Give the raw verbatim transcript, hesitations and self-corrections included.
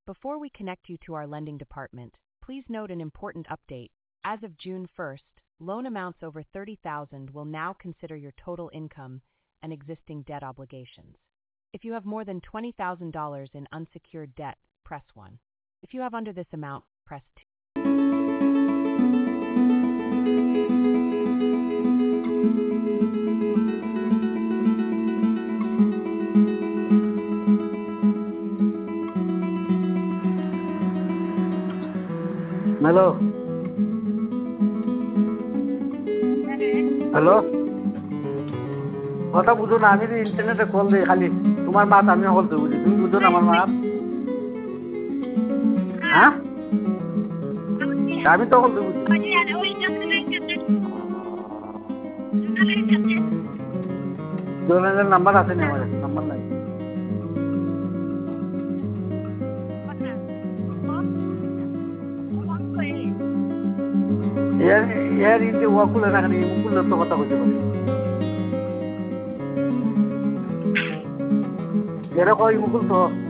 Before we connect you to our lending department, please note an important update. As of June first, loan amounts over thirty thousand dollars will now consider your total income and existing debt obligations. If you have more than twenty thousand dollars in unsecured debt, press one. If you have under this amount, press two. Hello. Hello. কথা বুঝো না আমি ইন্টারনেটে call দিই খালি তোমার মাত আমি কল দেবো তুমি বুঝো না আমার মাত হ্যাঁ আমি তো কল দেবো জোনের নাম্বার আছে না আমার নাম্বার নাই এর এর ইন্টে ওয়াকুলে না খালি মুকুল তো কথা কইতে পারি এরা কই মুকুল তো